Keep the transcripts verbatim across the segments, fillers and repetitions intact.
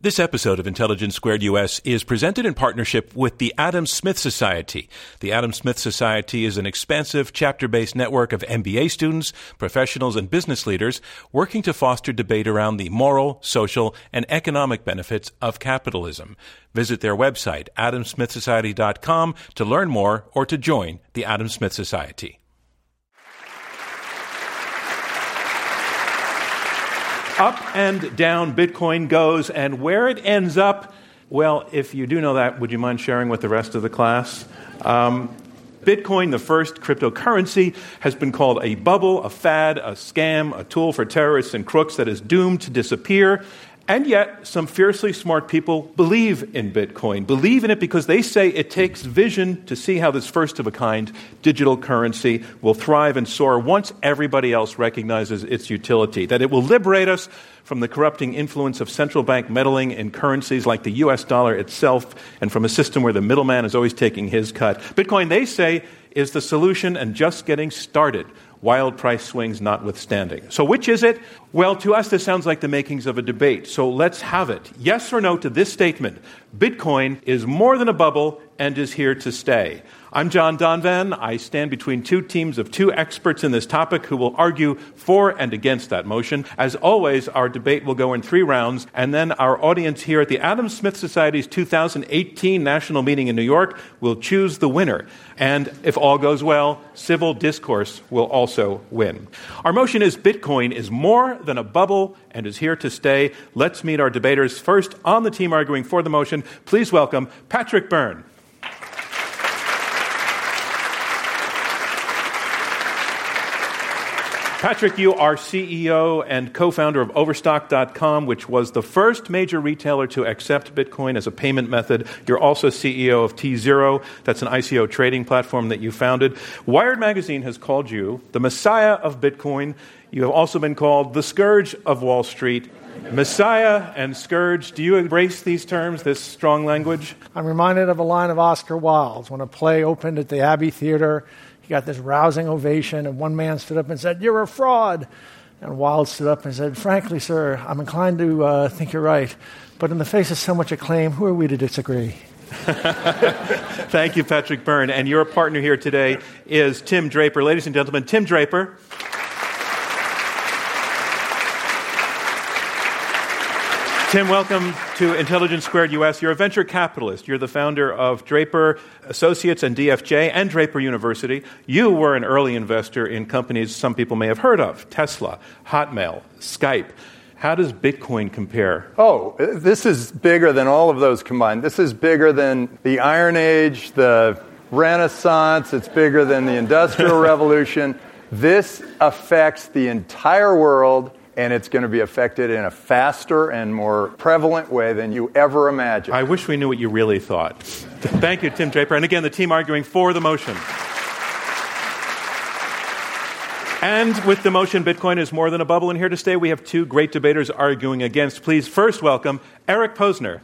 This episode of Intelligence Squared U S is presented in partnership with the Adam Smith Society. The Adam Smith Society is an expansive, chapter-based network of M B A students, professionals, and business leaders working to foster debate around the moral, social, and economic benefits of capitalism. Visit their website, adam smith society dot com, to learn more or to join the Adam Smith Society. Up and down Bitcoin goes, and where it ends up, well, if you do know that, would you mind sharing with the rest of the class? Um, Bitcoin, the first cryptocurrency, has been called a bubble, a fad, a scam, a tool for terrorists and crooks that is doomed to disappear. And yet, some fiercely smart people believe in Bitcoin, believe in it because they say it takes vision to see how this first-of-a-kind digital currency will thrive and soar once everybody else recognizes its utility, that it will liberate us from the corrupting influence of central bank meddling in currencies like the U S dollar itself and from a system where the middleman is always taking his cut. Bitcoin, they say, is the solution and just getting started, wild price swings notwithstanding. So which is it? Well, to us, this sounds like the makings of a debate. So let's have it. Yes or no to this statement: Bitcoin is more than a bubble and is here to stay. I'm John Donvan. I stand between two teams of two experts in this topic who will argue for and against that motion. As always, our debate will go in three rounds, and then our audience here at the Adam Smith Society's two thousand eighteen National Meeting in New York will choose the winner. And if all goes well, civil discourse will also win. Our motion is Bitcoin is more than a bubble and is here to stay. Let's meet our debaters. First, on the team arguing for the motion, please welcome Patrick Byrne. Patrick, you are C E O and co-founder of Overstock dot com, which was the first major retailer to accept Bitcoin as a payment method. You're also C E O of T Zero. That's an I C O trading platform that you founded. Wired Magazine has called you the Messiah of Bitcoin. You have also been called the Scourge of Wall Street. Messiah and Scourge, do you embrace these terms, this strong language? I'm reminded of a line of Oscar Wilde's when a play opened at the Abbey Theater. He got this rousing ovation, and one man stood up and said, "You're a fraud." And Wilde stood up and said, "Frankly, sir, I'm inclined to uh, think you're right. But in the face of so much acclaim, who are we to disagree?" Thank you, Patrick Byrne. And your partner here today is Tim Draper. Ladies and gentlemen, Tim Draper. Tim, welcome to Intelligence Squared U S. You're a venture capitalist. You're the founder of Draper Associates and D F J and Draper University. You were an early investor in companies some people may have heard of: Tesla, Hotmail, Skype. How does Bitcoin compare? Oh, this is bigger than all of those combined. This is bigger than the Iron Age, the Renaissance. It's bigger than the Industrial Revolution. This affects the entire world, and it's going to be affected in a faster and more prevalent way than you ever imagined. I wish we knew what you really thought. Thank you, Tim Draper. And again, the team arguing for the motion. And with the motion, Bitcoin is more than a bubble and here to stay, we have two great debaters arguing against. Please first welcome Eric Posner.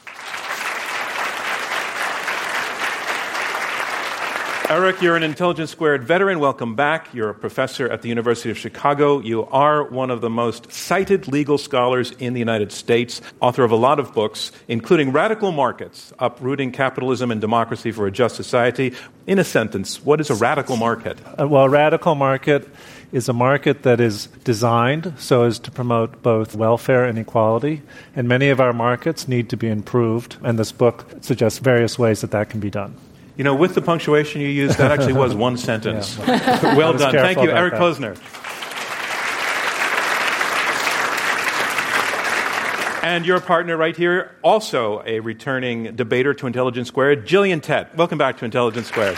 Eric, you're an Intelligence Squared veteran. Welcome back. You're a professor at the University of Chicago. You are one of the most cited legal scholars in the United States, author of a lot of books, including Radical Markets, Uprooting Capitalism and Democracy for a Just Society. In a sentence, what is a radical market? Uh, well, a radical market is a market that is designed so as to promote both welfare and equality, and many of our markets need to be improved, and this book suggests various ways that that can be done. You know, with the punctuation you used, that actually was one sentence. Yeah. Well done. Thank you, Eric that. Posner. And your partner right here, also a returning debater to Intelligence Squared, Gillian Tett. Welcome back to Intelligence Squared.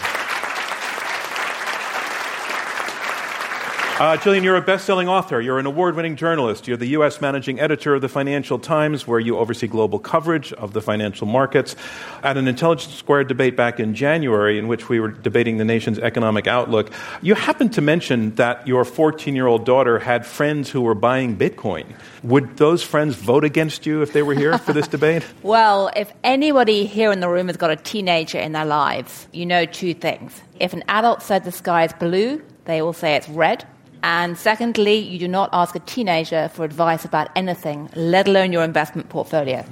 Uh, Gillian, you're a best-selling author. You're an award-winning journalist. You're the U S managing editor of the Financial Times, where you oversee global coverage of the financial markets. At an Intelligence Squared debate back in January, in which we were debating the nation's economic outlook, you happened to mention that your fourteen-year-old daughter had friends who were buying Bitcoin. Would those friends vote against you if they were here for this debate? Well, if anybody here in the room has got a teenager in their lives, you know two things. If an adult said the sky is blue, they will say it's red. And secondly, you do not ask a teenager for advice about anything, let alone your investment portfolio.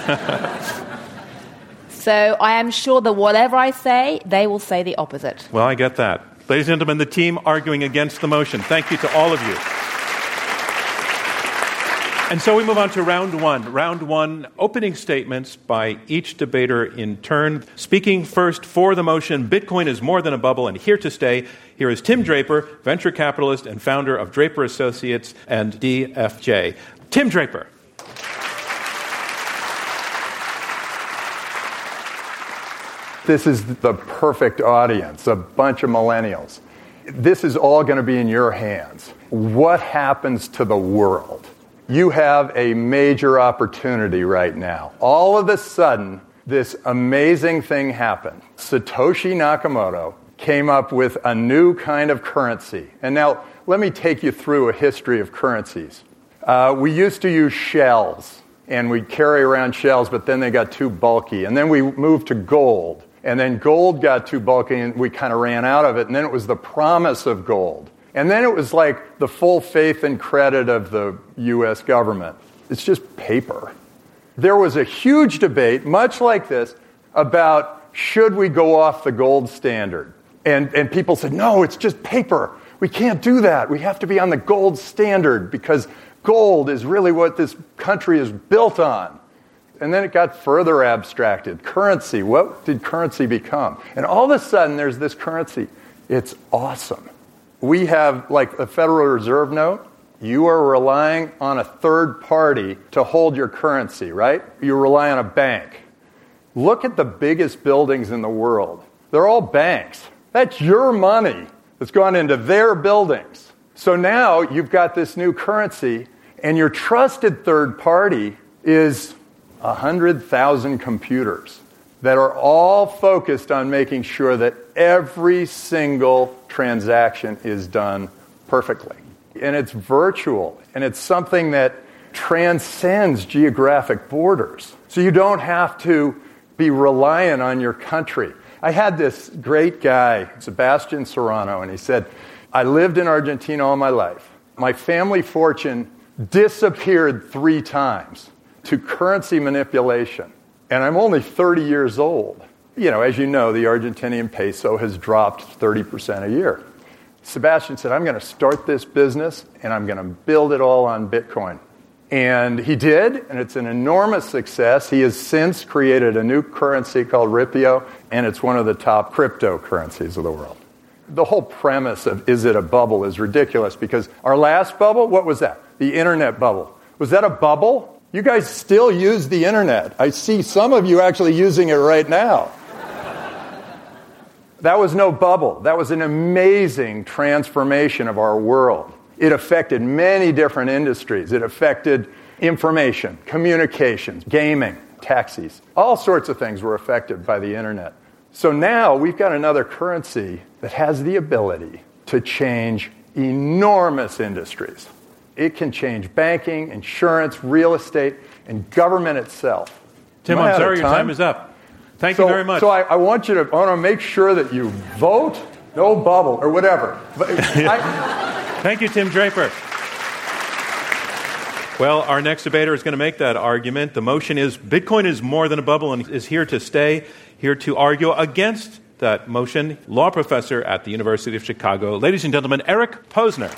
So I am sure that whatever I say, they will say the opposite. Well, I get that. Ladies and gentlemen, the team arguing against the motion. Thank you to all of you. And so we move on to round one. Round one, opening statements by each debater in turn. Speaking first for the motion, Bitcoin is more than a bubble and here to stay. Here is Tim Draper, venture capitalist and founder of Draper Associates and D F J. Tim Draper. This is the perfect audience, a bunch of millennials. This is all going to be in your hands. What happens to the world? You have a major opportunity right now. All of a sudden, this amazing thing happened. Satoshi Nakamoto came up with a new kind of currency. And now, let me take you through a history of currencies. Uh, we used to use shells, and we'd carry around shells, but then they got too bulky. And then we moved to gold. And then gold got too bulky, and we kind of ran out of it. And then it was the promise of gold. And then it was like the full faith and credit of the U S government. It's just paper. There was a huge debate, much like this, about should we go off the gold standard? And, and people said, no, it's just paper. We can't do that. We have to be on the gold standard because gold is really what this country is built on. And then it got further abstracted. Currency, what did currency become? And all of a sudden, there's this currency. It's awesome. We have, like a Federal Reserve note, you are relying on a third party to hold your currency, right? You rely on a bank. Look at the biggest buildings in the world. They're all banks. That's your money that's gone into their buildings. So now you've got this new currency, and your trusted third party is one hundred thousand computers that are all focused on making sure that every single transaction is done perfectly. And it's virtual, and it's something that transcends geographic borders. So you don't have to be reliant on your country. I had this great guy, Sebastian Serrano, and he said, I lived in Argentina all my life. My family fortune disappeared three times to currency manipulation. And I'm only thirty years old. You know, as you know, the Argentinian peso has dropped thirty percent a year. Sebastian said, I'm going to start this business, and I'm going to build it all on Bitcoin. And he did, and it's an enormous success. He has since created a new currency called Ripio, and it's one of the top cryptocurrencies of the world. The whole premise of is it a bubble is ridiculous, because our last bubble, what was that? The internet bubble. Was that a bubble? You guys still use the internet. I see some of you actually using it right now. That was no bubble. That was an amazing transformation of our world. It affected many different industries. It affected information, communications, gaming, taxis. All sorts of things were affected by the internet. So now we've got another currency that has the ability to change enormous industries. It can change banking, insurance, real estate, and government itself. Tim, I'm sorry, your time is up. Thank so, you very much. So I, I want you to I want to make sure that you vote, no bubble, or whatever. But I, Thank you, Tim Draper. Well, our next debater is going to make that argument. The motion is Bitcoin is more than a bubble and is here to stay, here to argue against that motion. Law professor at the University of Chicago. Ladies and gentlemen, Eric Posner.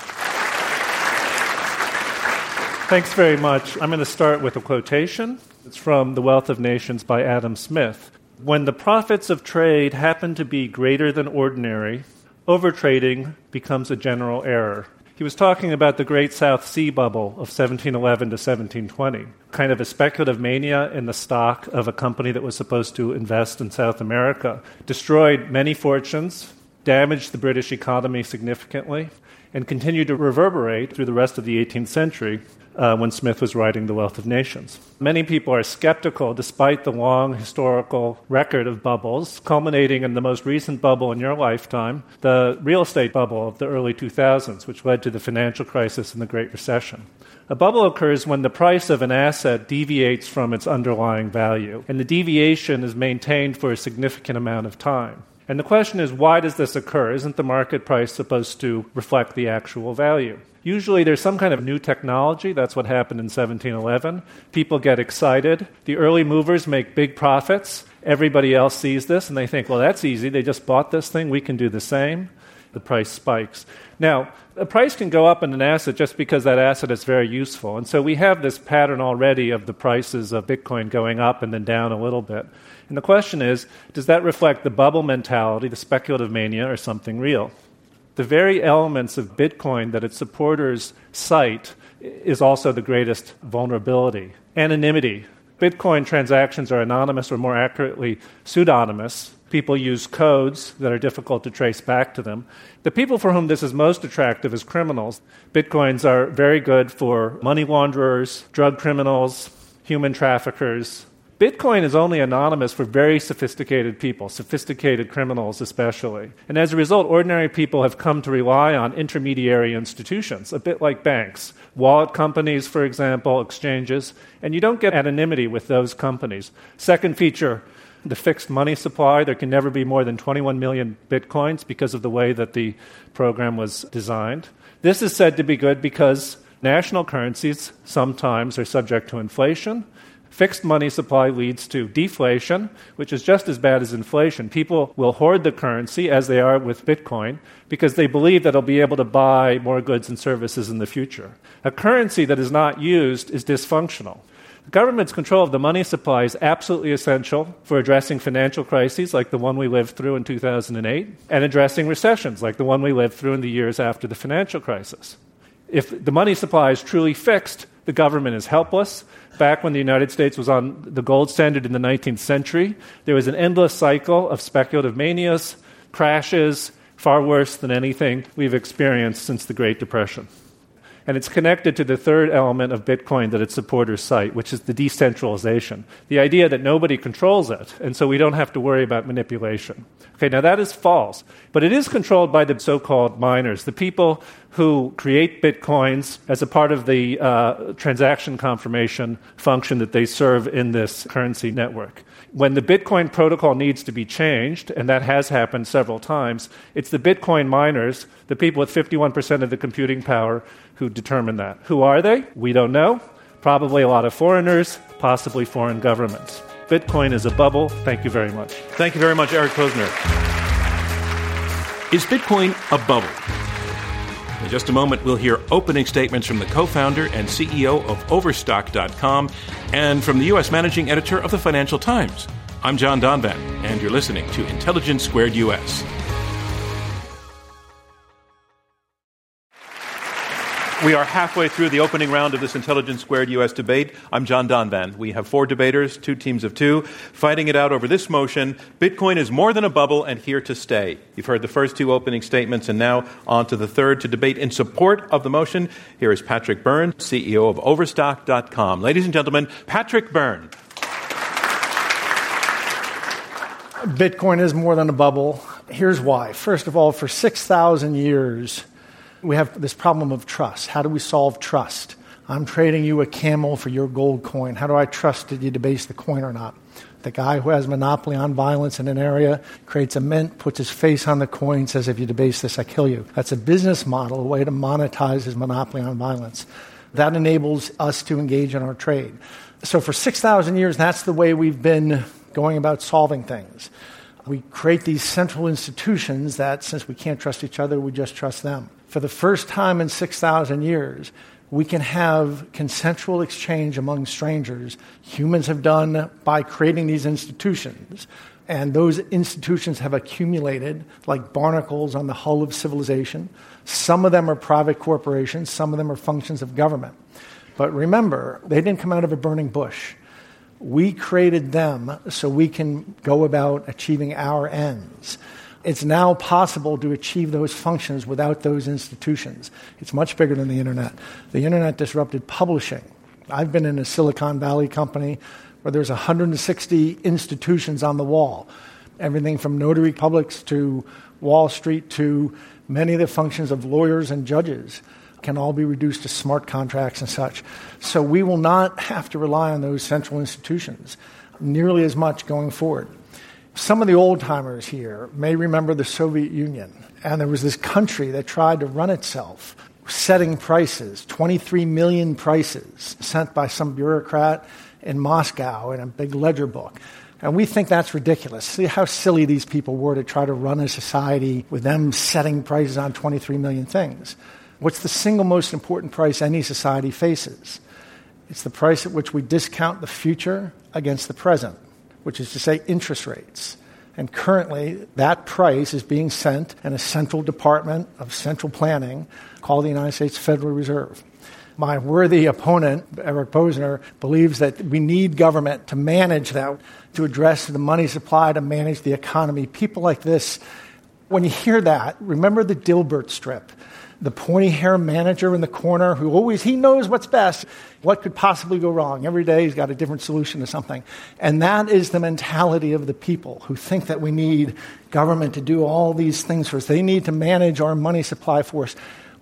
Thanks very much. I'm going to start with a quotation. It's from The Wealth of Nations by Adam Smith. When the profits of trade happen to be greater than ordinary, overtrading becomes a general error. He was talking about the Great South Sea Bubble of seventeen eleven to seventeen twenty, kind of a speculative mania in the stock of a company that was supposed to invest in South America, destroyed many fortunes, damaged the British economy significantly, and continued to reverberate through the rest of the eighteenth century uh, when Smith was writing The Wealth of Nations. Many people are skeptical, despite the long historical record of bubbles, culminating in the most recent bubble in your lifetime, the real estate bubble of the early two thousands, which led to the financial crisis and the Great Recession. A bubble occurs when the price of an asset deviates from its underlying value, and the deviation is maintained for a significant amount of time. And the question is, why does this occur? Isn't the market price supposed to reflect the actual value? Usually there's some kind of new technology. That's what happened in seventeen eleven. People get excited. The early movers make big profits. Everybody else sees this, and they think, well, that's easy. They just bought this thing. We can do the same. The price spikes. Now, the price can go up in an asset just because that asset is very useful. And so we have this pattern already of the prices of Bitcoin going up and then down a little bit. And the question is, does that reflect the bubble mentality, the speculative mania, or something real? The very elements of Bitcoin that its supporters cite is also the greatest vulnerability. Anonymity. Bitcoin transactions are anonymous, or more accurately, pseudonymous. People use codes that are difficult to trace back to them. The people for whom this is most attractive is criminals. Bitcoins are very good for money launderers, drug criminals, human traffickers. Bitcoin is only anonymous for very sophisticated people, sophisticated criminals especially. And as a result, ordinary people have come to rely on intermediary institutions, a bit like banks, wallet companies, for example, exchanges, and you don't get anonymity with those companies. Second feature, the fixed money supply. There can never be more than twenty-one million Bitcoins because of the way that the program was designed. This is said to be good because national currencies sometimes are subject to inflation. Fixed money supply leads to deflation, which is just as bad as inflation. People will hoard the currency, as they are with Bitcoin, because they believe that they'll be able to buy more goods and services in the future. A currency that is not used is dysfunctional. The government's control of the money supply is absolutely essential for addressing financial crises like the one we lived through in two thousand eight, and addressing recessions like the one we lived through in the years after the financial crisis. If the money supply is truly fixed, the government is helpless. Back when the United States was on the gold standard in the nineteenth century, there was an endless cycle of speculative manias, crashes, far worse than anything we've experienced since the Great Depression. And it's connected to the third element of Bitcoin that its supporters cite, which is the decentralization, the idea that nobody controls it, and so we don't have to worry about manipulation. Okay, now that is false, but it is controlled by the so-called miners, the people who create Bitcoins as a part of the uh, transaction confirmation function that they serve in this currency network. When the Bitcoin protocol needs to be changed, and that has happened several times, it's the Bitcoin miners, the people with fifty-one percent of the computing power, who determine that. Who are they? We don't know. Probably a lot of foreigners, possibly foreign governments. Bitcoin is a bubble. Thank you very much. Thank you very much, Eric Posner. Is Bitcoin a bubble? In just a moment, we'll hear opening statements from the co-founder and C E O of Overstock dot com and from the U S managing editor of the Financial Times. I'm John Donvan, and you're listening to Intelligence Squared U S. We are halfway through the opening round of this Intelligence Squared U S debate. I'm John Donvan. We have four debaters, two teams of two, fighting it out over this motion: Bitcoin is more than a bubble and here to stay. You've heard the first two opening statements, and now on to the third to debate in support of the motion. Here is Patrick Byrne, C E O of Overstock dot com. Ladies and gentlemen, Patrick Byrne. Bitcoin is more than a bubble. Here's why. First of all, for six thousand years, we have this problem of trust. How do we solve trust? I'm trading you a camel for your gold coin. How do I trust that you debase the coin or not? The guy who has monopoly on violence in an area creates a mint, puts his face on the coin, says, if you debase this, I kill you. That's a business model, a way to monetize his monopoly on violence. That enables us to engage in our trade. So for six thousand years, that's the way we've been going about solving things. We create these central institutions that, since we can't trust each other, we just trust them. For the first time in six thousand years, we can have consensual exchange among strangers. Humans have done by creating these institutions. And those institutions have accumulated like barnacles on the hull of civilization. Some of them are private corporations. Some of them are functions of government. But remember, they didn't come out of a burning bush. We created them so we can go about achieving our ends. It's now possible to achieve those functions without those institutions. It's much bigger than the internet. The internet disrupted publishing. I've been in a Silicon Valley company where there's one hundred sixty institutions on the wall. Everything from notary publics to Wall Street to many of the functions of lawyers and judges can all be reduced to smart contracts and such. So we will not have to rely on those central institutions nearly as much going forward. Some of the old-timers here may remember the Soviet Union, and there was this country that tried to run itself, setting prices, twenty-three million prices sent by some bureaucrat in Moscow in a big ledger book. And we think that's ridiculous. See how silly these people were to try to run a society with them setting prices on twenty-three million things. What's the single most important price any society faces? It's the price at which we discount the future against the present, which is to say interest rates. And currently, that price is being sent in a central department of central planning called the United States Federal Reserve. My worthy opponent, Eric Posner, believes that we need government to manage that, to address the money supply, to manage the economy. People like this, when you hear that, remember the Dilbert strip. The pointy-hair manager in the corner who always, he knows what's best. What could possibly go wrong? Every day he's got a different solution to something. And that is the mentality of the people who think that we need government to do all these things for us. They need to manage our money supply for us.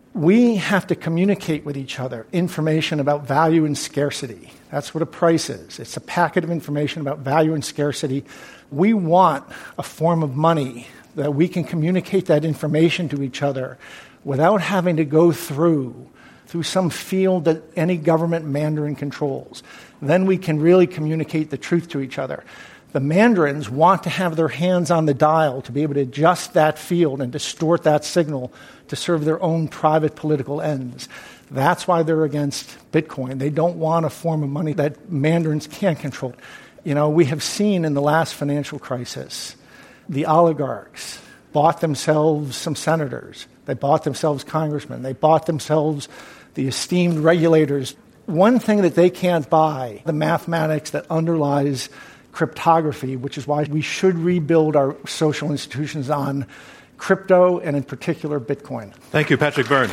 We have to communicate with each other information about value and scarcity. That's what a price is. It's a packet of information about value and scarcity. We want a form of money that we can communicate that information to each other without having to go through through some field that any government mandarin controls. Then we can really communicate the truth to each other. The mandarins want to have their hands on the dial to be able to adjust that field and distort that signal to serve their own private political ends. That's why they're against Bitcoin. They don't want a form of money that mandarins can't control. You know, we have seen in the last financial crisis, the oligarchs bought themselves some senators. They bought themselves congressmen. They bought themselves the esteemed regulators. One thing that they can't buy, the mathematics that underlies cryptography, which is why we should rebuild our social institutions on crypto and in particular Bitcoin. Thank you, Patrick Byrne.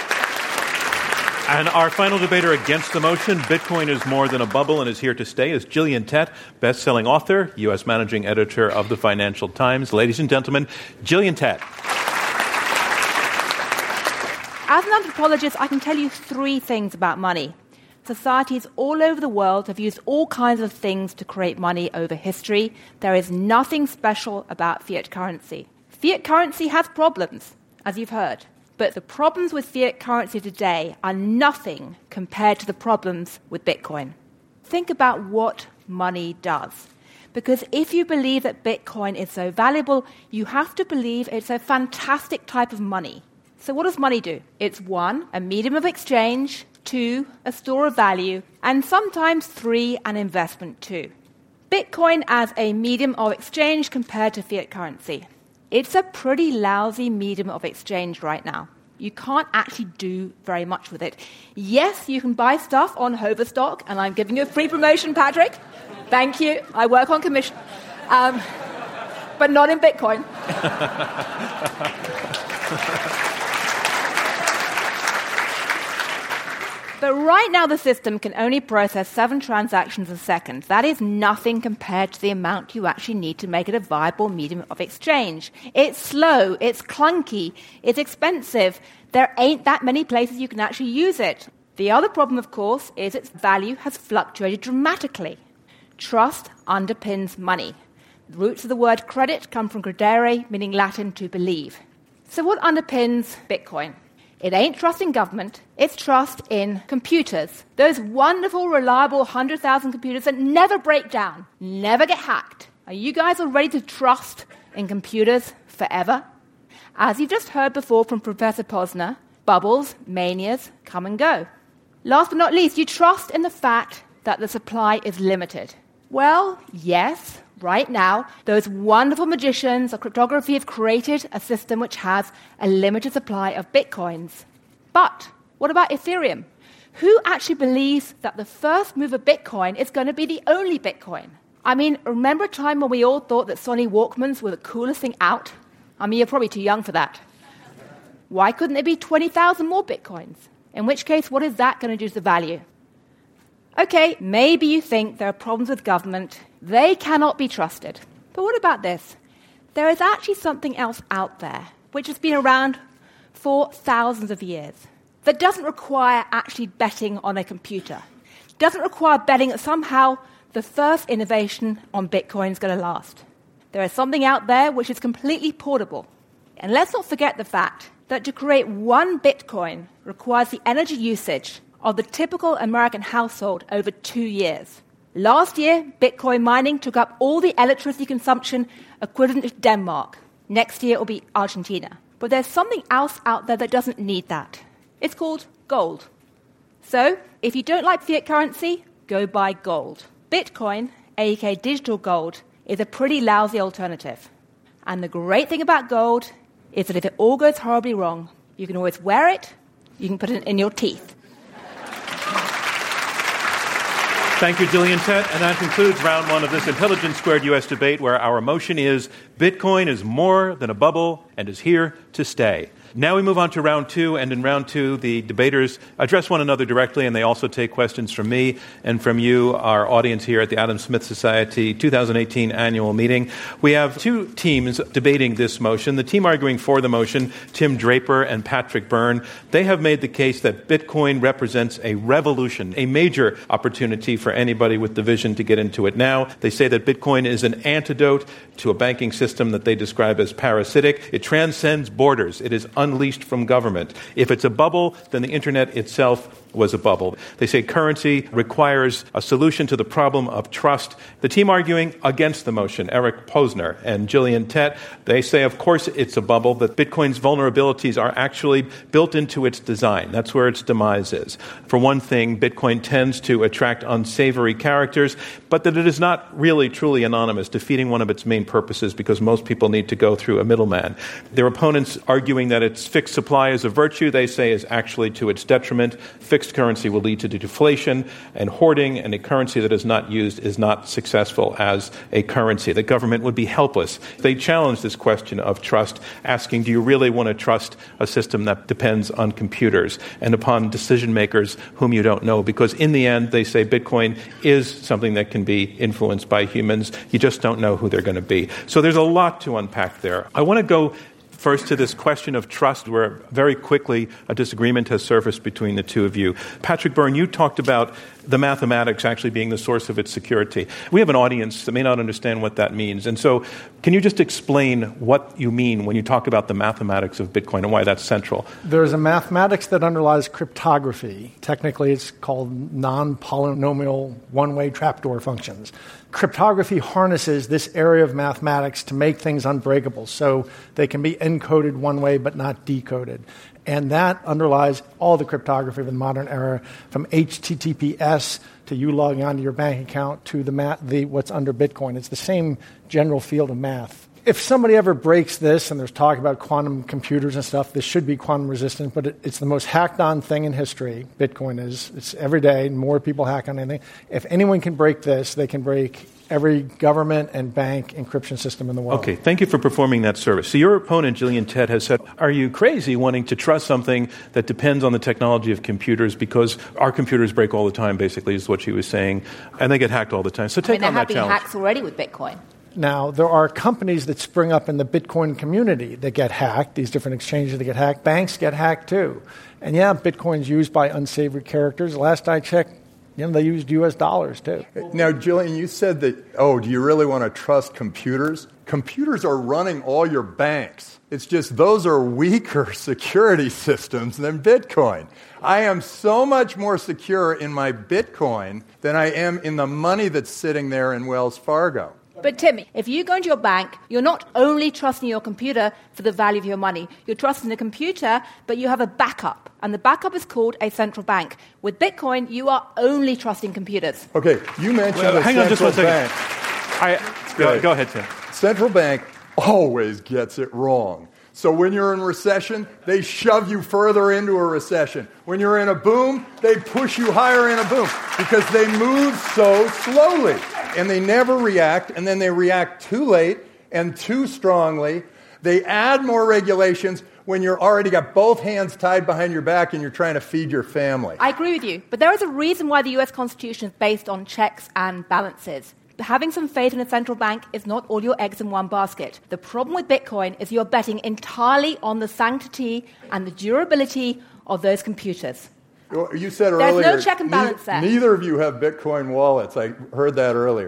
And our final debater against the motion, Bitcoin is more than a bubble and is here to stay, is Gillian Tett, best-selling author, U S managing editor of the Financial Times. Ladies and gentlemen, Gillian Tett. As an anthropologist, I can tell you three things about money. Societies all over the world have used all kinds of things to create money over history. There is nothing special about fiat currency. Fiat currency has problems, as you've heard. But the problems with fiat currency today are nothing compared to the problems with Bitcoin. Think about what money does. Because if you believe that Bitcoin is so valuable, you have to believe it's a fantastic type of money. So what does money do? It's one, a medium of exchange, two, a store of value, and sometimes three, an investment too. Bitcoin as a medium of exchange compared to fiat currency. It's a pretty lousy medium of exchange right now. You can't actually do very much with it. Yes, you can buy stuff on Hoverstock, and I'm giving you a free promotion, Patrick. Thank you. I work on commission. Um, but not in Bitcoin. But right now the system can only process seven transactions a second. That is nothing compared to the amount you actually need to make it a viable medium of exchange. It's slow, it's clunky, it's expensive. There ain't that many places you can actually use it. The other problem, of course, is its value has fluctuated dramatically. Trust underpins money. The roots of the word credit come from credere, meaning Latin to believe. So what underpins Bitcoin? It ain't trust in government, it's trust in computers. Those wonderful, reliable one hundred thousand computers that never break down, never get hacked. Are you guys all ready to trust in computers forever? As you've just heard before from Professor Posner, bubbles, manias, come and go. Last but not least, you trust in the fact that the supply is limited. Well, yes, right now, those wonderful magicians of cryptography have created a system which has a limited supply of Bitcoins. But what about Ethereum? Who actually believes that the first mover Bitcoin is going to be the only Bitcoin? I mean, remember a time when we all thought that Sony Walkmans were the coolest thing out? I mean, you're probably too young for that. Why couldn't there be twenty thousand more Bitcoins? In which case, what is that going to do to the value? Okay, maybe you think there are problems with government. They cannot be trusted. But what about this? There is actually something else out there, which has been around for thousands of years, that doesn't require actually betting on a computer. Doesn't require betting that somehow the first innovation on Bitcoin is going to last. There is something out there which is completely portable. And let's not forget the fact that to create one Bitcoin requires the energy usage of the typical American household over two years. Last year, Bitcoin mining took up all the electricity consumption equivalent to Denmark. Next year, it will be Argentina. But there's something else out there that doesn't need that. It's called gold. So, if you don't like fiat currency, go buy gold. Bitcoin, aka digital gold, is a pretty lousy alternative. And the great thing about gold is that if it all goes horribly wrong, you can always wear it, you can put it in your teeth. Thank you, Gillian Tett. And that concludes round one of this Intelligence Squared U S debate, where our motion is Bitcoin is more than a bubble and is here to stay. Now we move on to round two, and in round two, the debaters address one another directly, and they also take questions from me and from you, our audience here at the Adam Smith Society twenty eighteen annual meeting. We have two teams debating this motion. The team arguing for the motion, Tim Draper and Patrick Byrne, they have made the case that Bitcoin represents a revolution, a major opportunity for anybody with the vision to get into it now. They say that Bitcoin is an antidote to a banking system that they describe as parasitic. It transcends borders. It is unleashed from government. If it's a bubble, then the internet itself was a bubble. They say currency requires a solution to the problem of trust. The team arguing against the motion, Eric Posner and Gillian Tett, they say, of course, it's a bubble, that Bitcoin's vulnerabilities are actually built into its design. That's where its demise is. For one thing, Bitcoin tends to attract unsavory characters, but that it is not really truly anonymous, defeating one of its main purposes because most people need to go through a middleman. Their opponents arguing that its fixed supply is a virtue, they say, is actually to its detriment. Fixed currency will lead to deflation and hoarding, and a currency that is not used is not successful as a currency. The government would be helpless. They challenge this question of trust, asking, do you really want to trust a system that depends on computers and upon decision makers whom you don't know? Because in the end, they say Bitcoin is something that can be influenced by humans. You just don't know who they're going to be. So there's a lot to unpack there. I want to go first to this question of trust, where very quickly a disagreement has surfaced between the two of you. Patrick Byrne, you talked about the mathematics actually being the source of its security. We have an audience that may not understand what that means. And so can you just explain what you mean when you talk about the mathematics of Bitcoin and why that's central? There's a mathematics that underlies cryptography. Technically, it's called non-polynomial one-way trapdoor functions. Cryptography harnesses this area of mathematics to make things unbreakable, so they can be encoded one way but not decoded. And that underlies all the cryptography of the modern era, from H T T P S to you logging onto your bank account to the, math, the what's under Bitcoin. It's the same general field of math. If somebody ever breaks this, and there's talk about quantum computers and stuff, this should be quantum resistant, but it, it's the most hacked-on thing in history. Bitcoin is. It's every day, more people hack on anything. If anyone can break this, they can break every government and bank encryption system in the world. Okay, thank you for performing that service. So your opponent, Gillian Tett, has said, are you crazy wanting to trust something that depends on the technology of computers, because our computers break all the time, basically, is what she was saying, and they get hacked all the time. So take I mean, on that there challenge. have been hacks already with Bitcoin. Now, there are companies that spring up in the Bitcoin community that get hacked, these different exchanges that get hacked. Banks get hacked, too. And yeah, Bitcoin's used by unsavory characters. Last I checked, you know, they used U S dollars, too. Now, Gillian, you said that, oh, do you really want to trust computers? Computers are running all your banks. It's just those are weaker security systems than Bitcoin. I am so much more secure in my Bitcoin than I am in the money that's sitting there in Wells Fargo. But Tim, if you go into your bank, you're not only trusting your computer for the value of your money. You're trusting the computer, but you have a backup. And the backup is called a central bank. With Bitcoin, you are only trusting computers. Okay, you mentioned well, a hang central on just one second. bank. I, go, go ahead, Tim. Central bank always gets it wrong. So when you're in recession, they shove you further into a recession. When you're in a boom, they push you higher in a boom because they move so slowly. And they never react, and then they react too late and too strongly. They add more regulations when you're already got both hands tied behind your back and you're trying to feed your family. I agree with you, but there is a reason why the U S Constitution is based on checks and balances. Having some faith in a central bank is not all your eggs in one basket. The problem with Bitcoin is you're betting entirely on the sanctity and the durability of those computers. You said There's earlier, no check and balance ne- there. Neither of you have Bitcoin wallets. I heard that earlier, right?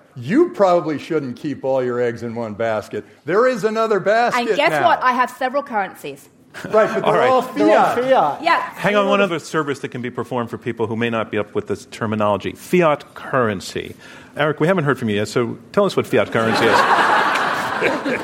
you probably shouldn't keep all your eggs in one basket. There is another basket And guess now. what? I have several currencies. Right, but they're All right. all They're all fiat. fiat. Yeah. Hang on, one other service that can be performed for people who may not be up with this terminology. Fiat currency. Eric, we haven't heard from you yet, so tell us what fiat currency is.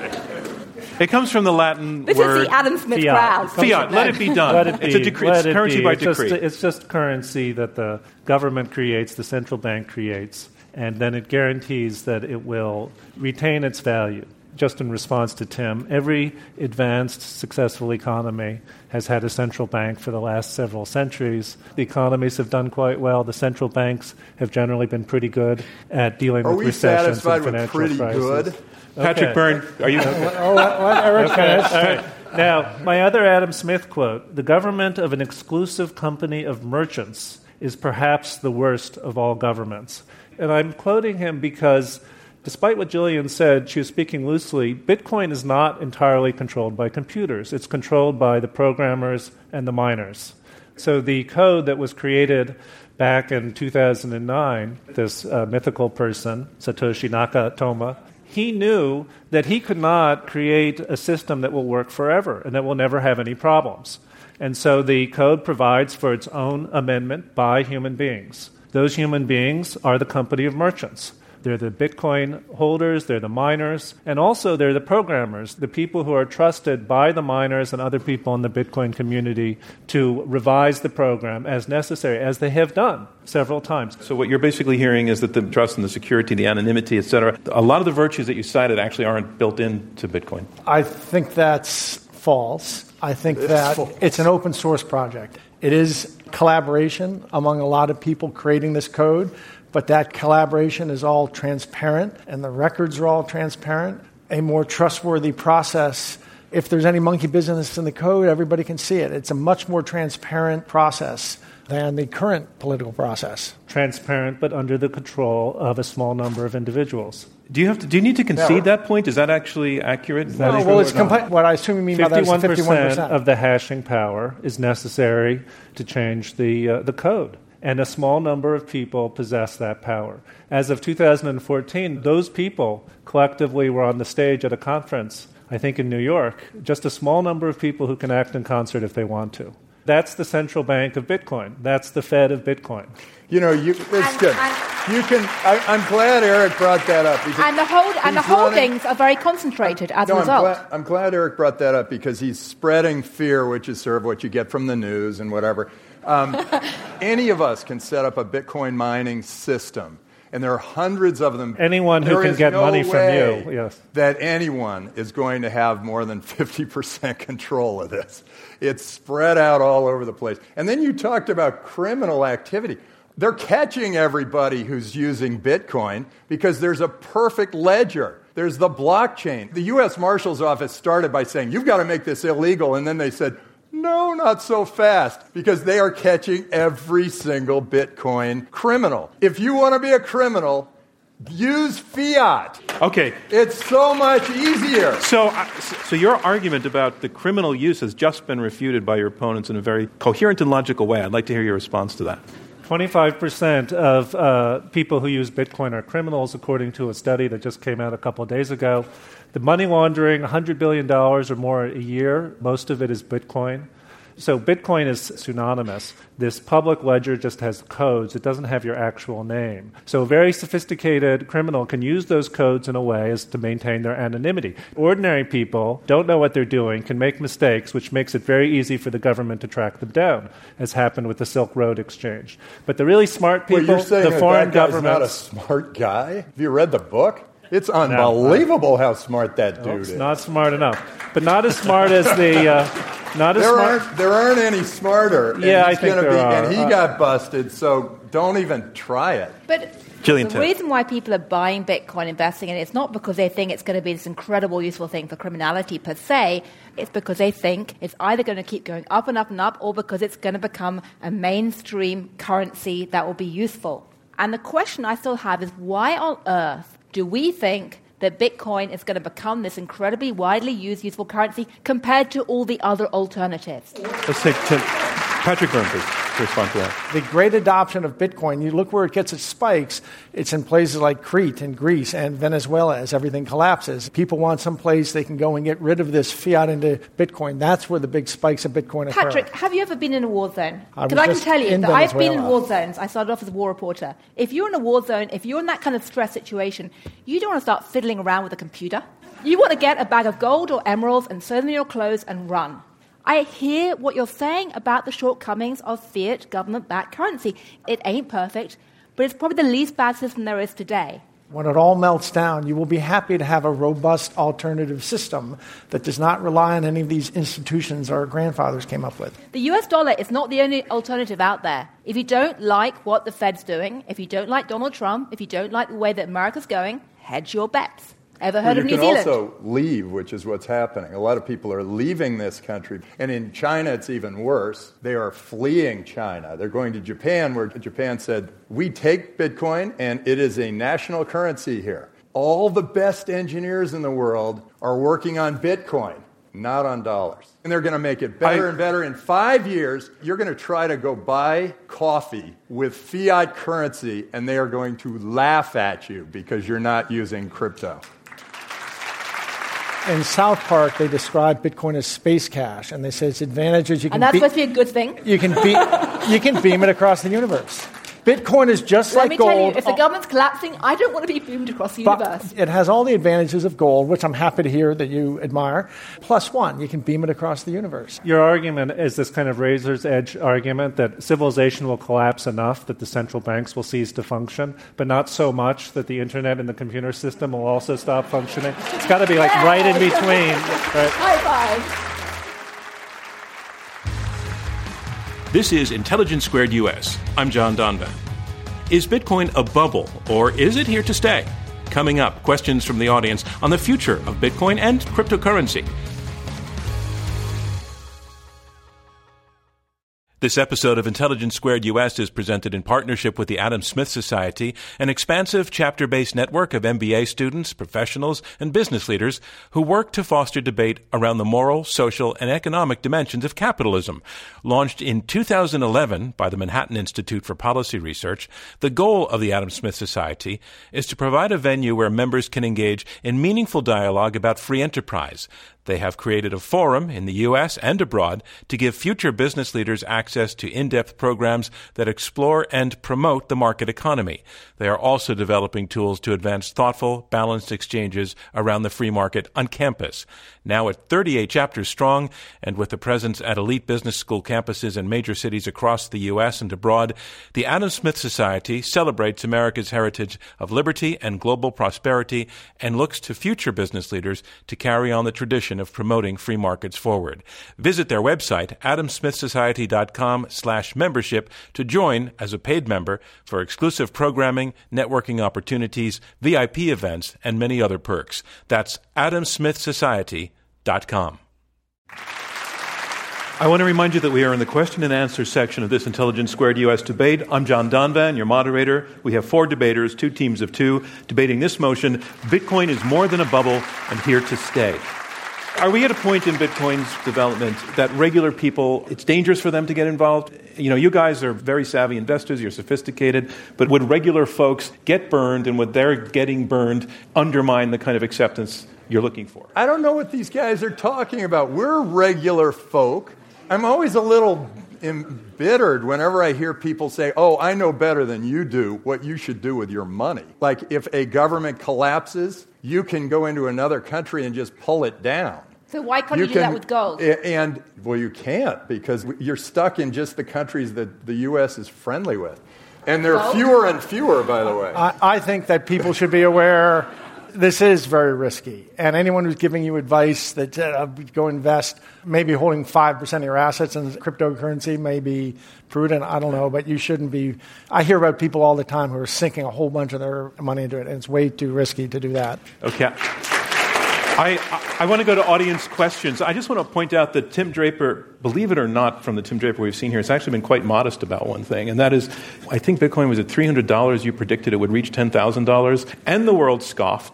It comes from the Latin This word... is the Adam Smith Fiat. crowd. Fiat, let it be done. Let it be. It's a decree. Let It's it currency be. by it's just, decree. it's just currency that the government creates, the central bank creates, and then it guarantees that it will retain its value. Just in response to Tim, every advanced, successful economy has had a central bank for the last several centuries. The economies have done quite well. The central banks have generally been pretty good at dealing Are with we recessions satisfied and with financial pretty crises. good? Patrick Okay. Byrne, are you... Oh, let, let Eric Okay, finish. all right. Now, my other Adam Smith quote, the government of an exclusive company of merchants is perhaps the worst of all governments. And I'm quoting him because, despite what Jillian said, she was speaking loosely, Bitcoin is not entirely controlled by computers. It's controlled by the programmers and the miners. So the code that was created back in two thousand nine, this uh, mythical person, Satoshi Nakamoto, he knew that he could not create a system that will work forever and that will never have any problems. And so the code provides for its own amendment by human beings. Those human beings are the company of merchants. They're the Bitcoin holders, they're the miners, and also they're the programmers, the people who are trusted by the miners and other people in the Bitcoin community to revise the program as necessary, as they have done several times. So what you're basically hearing is that the trust and the security, the anonymity, et cetera, a lot of the virtues that you cited actually aren't built into Bitcoin. I think that's false. I think It's that false. it's an open source project. It is collaboration among a lot of people creating this code, but that collaboration is all transparent and the records are all transparent. A more trustworthy process. If there's any monkey business in the code, everybody can see it. It's a much more transparent process than the current political process. Transparent, but under the control of a small number of individuals. Do you have to? Do you need to concede Yeah. that point? Is that actually accurate? That No, is well, the- it's compa- what I assume you mean by that is the fifty-one fifty-one percent percent. of the hashing power is necessary to change the uh, the code. And a small number of people possess that power. As of two thousand fourteen, those people collectively were on the stage at a conference, I think in New York, just a small number of people who can act in concert if they want to. That's the central bank of Bitcoin. That's the Fed of Bitcoin. You know, you, it's And- good. and- You can. I, I'm glad Eric brought that up. Because And the, hold, and the he's running- holdings are very concentrated as No, a I'm result. glad, I'm glad Eric brought that up because he's spreading fear, which is sort of what you get from the news and whatever. Um, any of us can set up a Bitcoin mining system, and there are hundreds of them. Anyone who There can is get no money from way you, yes. that anyone is going to have more than fifty percent control of this. It's spread out all over the place. And then you talked about criminal activity. They're catching everybody who's using Bitcoin because there's a perfect ledger. There's the blockchain. The U S Marshal's Office started by saying, you've got to make this illegal. And then they said, no, not so fast, because they are catching every single Bitcoin criminal. If you want to be a criminal, use fiat. Okay. It's so much easier. So, uh, so your argument about the criminal use has just been refuted by your opponents in a very coherent and logical way. I'd like to hear your response to that. twenty-five percent of uh, people who use Bitcoin are criminals, according to a study that just came out a couple of days ago. The money laundering, one hundred billion dollars or more a year, most of it is Bitcoin. So Bitcoin is synonymous. This public ledger just has codes. It doesn't have your actual name. So a very sophisticated criminal can use those codes in a way as to maintain their anonymity. Ordinary people don't know what they're doing, can make mistakes, which makes it very easy for the government to track them down, as happened with the Silk Road exchange. But the really smart people, Well, you're saying the that foreign that guy's not a governments... smart guy? Have you read the book? It's unbelievable how smart that dude Oh, it's is. not smart enough. But not as smart as the... Uh, not as There smart... aren't, there aren't any smarter. and Yeah, I he's think gonna there be, are. And he Uh, got busted, so don't even try it. But Gillian the Tett. reason why people are buying Bitcoin, investing in it, it's not because they think it's going to be this incredible, useful thing for criminality per se. It's because they think it's either going to keep going up and up and up, or because it's going to become a mainstream currency that will be useful. And the question I still have is, why on earth do we think that Bitcoin is going to become this incredibly widely used, useful currency compared to all the other alternatives? Let's take Tim. Patrick Byrne, please. to respond to that. The great adoption of Bitcoin, you look where it gets its spikes, it's in places like Crete and Greece and Venezuela as everything collapses. People want some place they can go and get rid of this fiat into Bitcoin. That's where the big spikes of Bitcoin occur. Patrick, have you ever been in a war zone? I Because I can just tell you in that I've been in Venezuela. war zones. I started off as a war reporter. If you're in a war zone, if you're in that kind of stress situation, you don't want to start fiddling around with a computer. You want to get a bag of gold or emeralds and sew them in your clothes and run. I hear what you're saying about the shortcomings of fiat government-backed currency. It ain't perfect, but it's probably the least bad system there is today. When it all melts down, you will be happy to have a robust alternative system that does not rely on any of these institutions our grandfathers came up with. The U S dollar is not the only alternative out there. If you don't like what the Fed's doing, if you don't like Donald Trump, if you don't like the way that America's going, hedge your bets. Ever heard well, of New you can Zealand? also leave, which is what's happening. A lot of people are leaving this country. And in China, it's even worse. They are fleeing China. They're going to Japan, where Japan said, we take Bitcoin, and it is a national currency here. All the best engineers in the world are working on Bitcoin, not on dollars. And they're going to make it better I, and better. In five years, you're going to try to go buy coffee with fiat currency, and they are going to laugh at you because you're not using crypto. In South Park, they describe Bitcoin as space cash, and they say its advantages you can and that's be- supposed to be a good thing? you can be- you can beam it across the universe. Bitcoin is just Let like me gold. tell you, if the government's collapsing, I don't want to be beamed across the But universe. it has all the advantages of gold, which I'm happy to hear that you admire, plus one. You can beam it across the universe. Your argument is this kind of razor's edge argument that civilization will collapse enough that the central banks will cease to function, but not so much that the internet and the computer system will also stop functioning. It's got to be like right in between. Right? High five. This is Intelligence Squared U S. I'm John Donvan. Is Bitcoin a bubble, or is it here to stay? Coming up, questions from the audience on the future of Bitcoin and cryptocurrency. This episode of Intelligence Squared U S is presented in partnership with the Adam Smith Society, an expansive chapter-based network of M B A students, professionals, and business leaders who work to foster debate around the moral, social, and economic dimensions of capitalism. Launched in two thousand eleven by the Manhattan Institute for Policy Research, the goal of the Adam Smith Society is to provide a venue where members can engage in meaningful dialogue about free enterprise. They have created a forum in the U S and abroad to give future business leaders access to in-depth programs that explore and promote the market economy. They are also developing tools to advance thoughtful, balanced exchanges around the free market on campus. Now at thirty-eight chapters strong, and with a presence at elite business school campuses in major cities across the U S and abroad, the Adam Smith Society celebrates America's heritage of liberty and global prosperity and looks to future business leaders to carry on the tradition of promoting free markets forward. Visit their website, adamsmithsociety.com slash membership to join as a paid member for exclusive programming, networking opportunities, V I P events, and many other perks. That's adamsmithsociety dot com. I want to remind you that we are in the question and answer section of this Intelligence Squared U S debate. I'm John Donvan, your moderator. We have four debaters, two teams of two, debating this motion: Bitcoin is more than a bubble and here to stay. Are we at a point in Bitcoin's development that regular people, it's dangerous for them to get involved? You know, you guys are very savvy investors, you're sophisticated, but would regular folks get burned, and would their getting burned undermine the kind of acceptance you're looking for? I don't know what these guys are talking about. We're regular folk. I'm always a little embittered whenever I hear people say, oh, I know better than you do what you should do with your money. Like, if a government collapses, you can go into another country and just pull it down. So why can't you, you do that with gold? And, well, you can't, because you're stuck in just the countries that the U S is friendly with. And there are fewer and fewer, by the way. I, I think that people should be aware this is very risky. And anyone who's giving you advice that uh, go invest, maybe holding five percent of your assets in cryptocurrency may be prudent, I don't know, but you shouldn't be. I hear about people all the time who are sinking a whole bunch of their money into it, and it's way too risky to do that. Okay. I, I, I want to go to audience questions. I just want to point out that Tim Draper, believe it or not, from the Tim Draper we've seen here, has actually been quite modest about one thing, and that is, I think Bitcoin was at three hundred dollars. You predicted it would reach ten thousand dollars, and the world scoffed.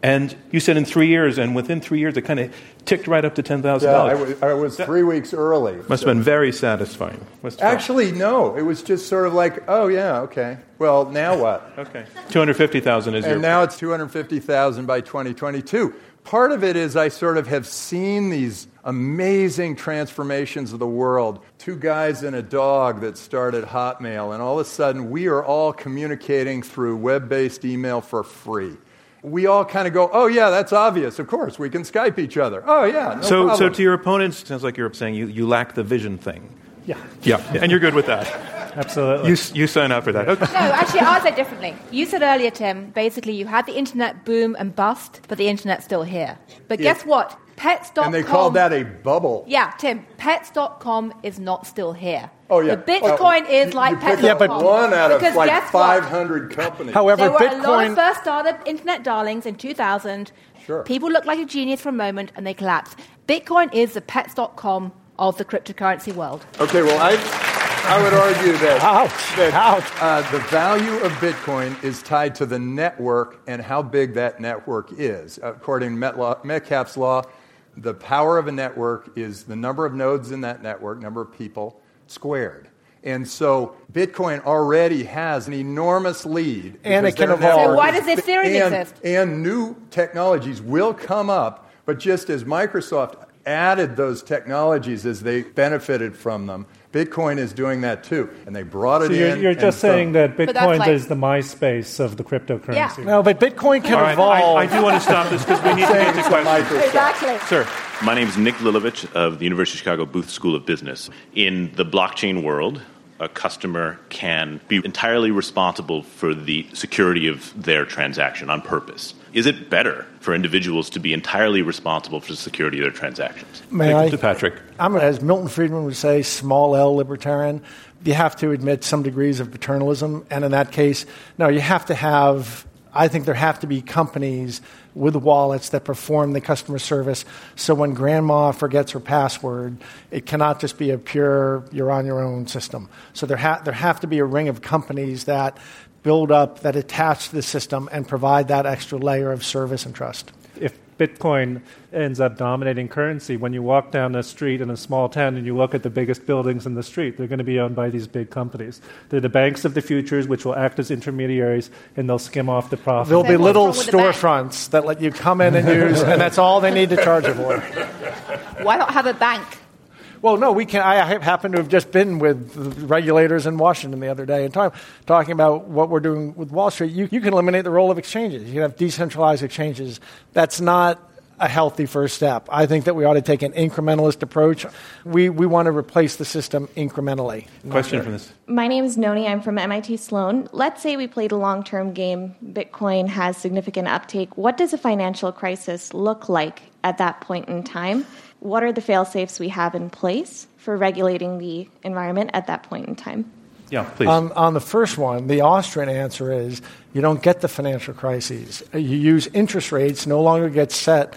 And you said in three years, and within three years, it kind of ticked right up to ten thousand Yeah, dollars. I was, I was three weeks early. Must so. have been very satisfying. Must have Actually, no. It was just sort of like, oh, yeah, okay. Well, now what? okay. two hundred fifty thousand dollars is And your... now it's two hundred fifty thousand dollars by twenty twenty-two. Part of it is I sort of have seen these amazing transformations of the world. Two guys and a dog that started Hotmail, and all of a sudden we are all communicating through web-based email for free. We all kind of go, oh, yeah, that's obvious. Of course, we can Skype each other. Oh, yeah, no so, problem. so to your opponents, it sounds like you're saying you, you lack the vision thing. Yeah. Yeah, and you're good with that. Absolutely. You, you sign up for that. Okay. No, actually, I'll say differently. You said earlier, Tim, basically you had the internet boom and bust, but the internet's still here. But Yeah. guess what? Pets dot com... And they called that a bubble. Yeah, Tim, pets dot com is not still here. Oh, yeah. The Bitcoin Oh, is like you pets picked dot up com. one out of Because like guess what? five hundred companies. However, There were Bitcoin... a lot of first startup internet darlings in two thousand. Sure. People looked like a genius for a moment and they collapsed. Bitcoin is the pets dot com of the cryptocurrency world. Okay, well, I, I would argue that, Ouch. that Ouch. Uh, the value of Bitcoin is tied to the network and how big that network is. According to Metlo- Metcalfe's law, the power of a network is the number of nodes in that network, number of people, squared. And so Bitcoin already has an enormous lead. And because it can their evolve. network So why is does Ethereum bi- and, exist? And new technologies will come up, but just as Microsoft added those technologies as they benefited from them, Bitcoin is doing that too. And they brought it So you're, in. you're and just so- saying that But that's Bitcoin like- is the MySpace of the cryptocurrency. Yeah. No, but Bitcoin can All right, evolve. I, I do want to stop this because we need to get to It's a questions. Microsoft. Exactly. Sir. My name is Nick Lilovich of the University of Chicago Booth School of Business. In the blockchain world, a customer can be entirely responsible for the security of their transaction on purpose. Is it better for individuals to be entirely responsible for the security of their transactions? May Take I? it to Patrick. I'm, as Milton Friedman would say, small L libertarian. You have to admit some degrees of paternalism. And in that case, no, you have to have, I think there have to be companies with wallets that perform the customer service. So when grandma forgets her password, it cannot just be a pure, you're on your own system. So there, ha- there have to be a ring of companies that build up, that attach to the system and provide that extra layer of service and trust. If Bitcoin ends up dominating currency, when you walk down the street in a small town and you look at the biggest buildings in the street, they're going to be owned by these big companies. They're the banks of the futures, which will act as intermediaries, and they'll skim off the profit. There'll be Then what's little wrong with the bank? storefronts that let you come in and use, and that's all they need to charge you for. Why not have a bank? Well, no, we can. I ha- happen to have just been with the regulators in Washington the other day and talk, talking about what we're doing with Wall Street. You, you can eliminate the role of exchanges. You can have decentralized exchanges. That's not a healthy first step. I think that we ought to take an incrementalist approach. We we want to replace the system incrementally. Question from this. My name is Noni. I'm from M I T Sloan. Let's say we played a long-term game. Bitcoin has significant uptake. What does a financial crisis look like at that point in time? What are the fail-safes we have in place for regulating the environment at that point in time? Yeah, please. On, on the first one, the Austrian answer is you don't get the financial crises. You use interest rates, no longer get set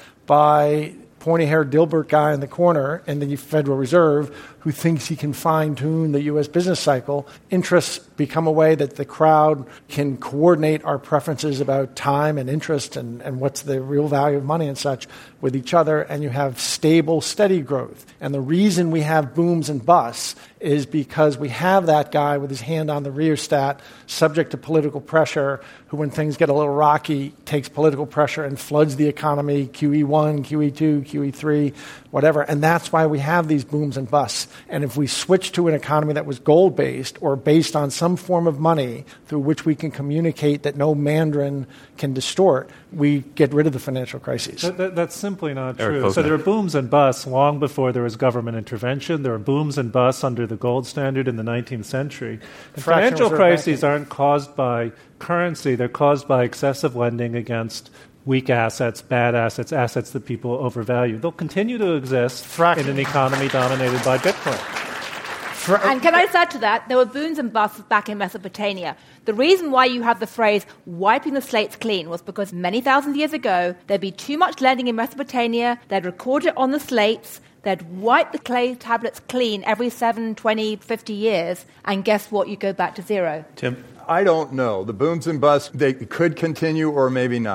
by pointy-haired Dilbert guy in the corner and the Federal Reserve who thinks he can fine-tune the U S business cycle. Interests become a way that the crowd can coordinate our preferences about time and interest and, and what's the real value of money and such with each other, and you have stable, steady growth. And the reason we have booms and busts is because we have that guy with his hand on the rheostat, subject to political pressure, who, when things get a little rocky, takes political pressure and floods the economy, Q E one, Q E two, Q E three, whatever. And that's why we have these booms and busts. And if we switch to an economy that was gold-based or based on some form of money through which we can communicate that no Mandarin can distort, we get rid of the financial crises. That, that, that's simply not Eric true. Posner. So there were booms and busts long before there was government intervention. There were booms and busts under the gold standard in the nineteenth century. And Fractional financial reserve crises banking. aren't caused by currency. They're caused by excessive lending against weak assets, bad assets, assets that people overvalue. They'll continue to exist Frac- in an economy dominated by Bitcoin. For- And can I just add to that, there were booms and busts back in Mesopotamia. The reason why you have the phrase wiping the slates clean was because many thousand years ago, there'd be too much lending in Mesopotamia, they'd record it on the slates, they'd wipe the clay tablets clean every seven, twenty, fifty years, and guess what? You go back to zero. Tim? I don't know. The booms and busts, they could continue or maybe not.